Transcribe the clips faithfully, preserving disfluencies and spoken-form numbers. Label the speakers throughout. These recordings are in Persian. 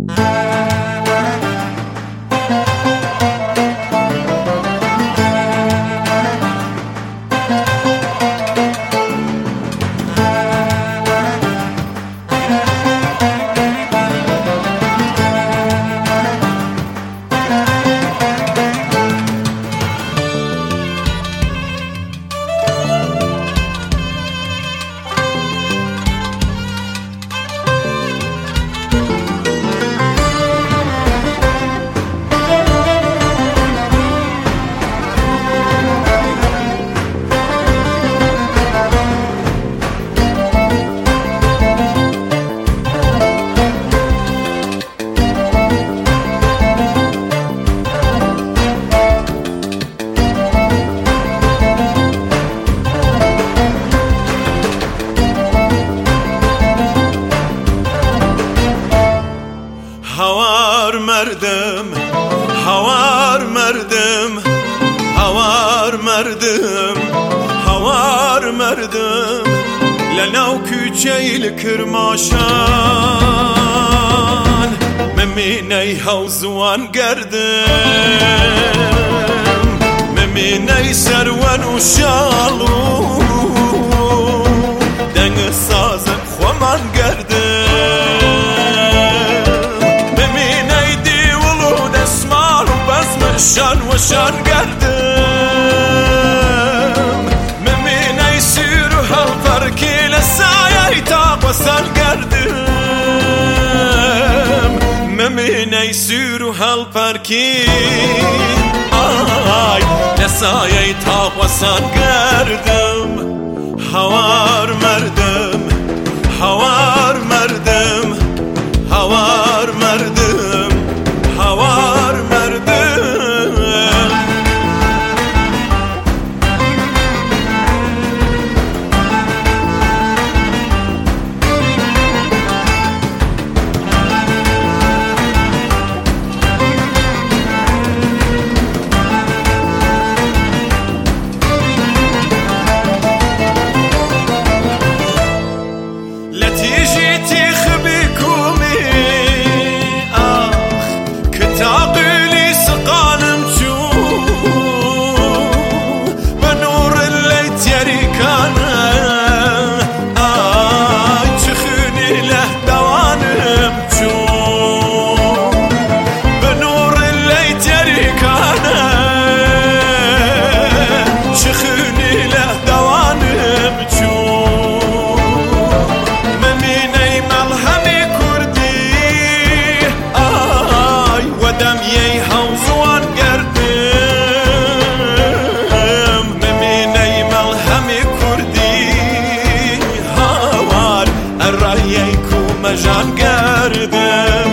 Speaker 1: هوار مردم هوار مردم هوار مردم هوار مردم لناو küçeyl kırmaşan meminey havzuan gerdim meminey serwen u şalu denge sazın xwaman gerdim meminey divulu desmal u bezmeşan و شان گردم ممینه سیر و هل فرکی لسایه تاق و سن گردم ممینه سیر و هل فرکی آی لسایه تاق و سن گردم هوار مردم هوار مردم هوار مردم هوار مردم جان گردم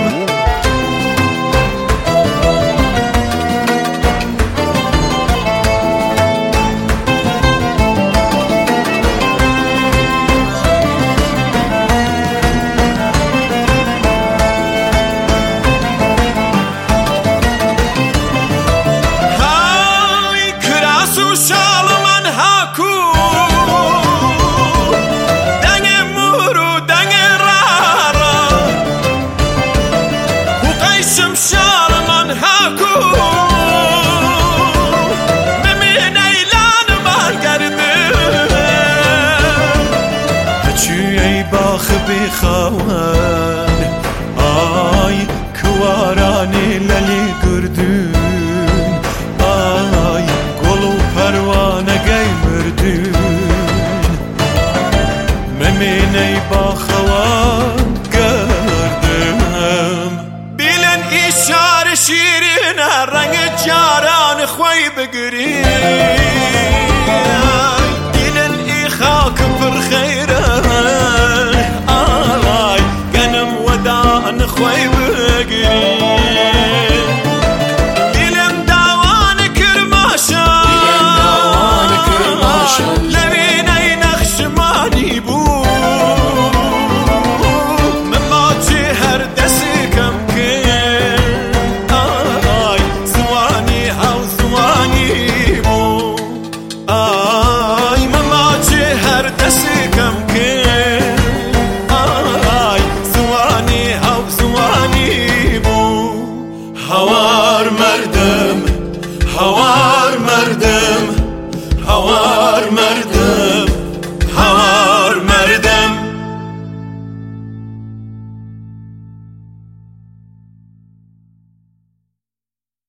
Speaker 1: های کراس و شال من هاکو شمشار من هاکو ممین ایلان من گردم هچی ای باخ بخوان آی کوارانی للی گردون آی گلو پروانه گی مردون ممین ای باخوان شار شیرین رنگ جاران خوی بگری دیلن ای خاک پر خیره آی گنم ودان خوی بگری دیلن داوان کرماشان لبین ای نقش مانی بود مماتی هر دستی کم آی زوانی هاو زوانی هوار مردم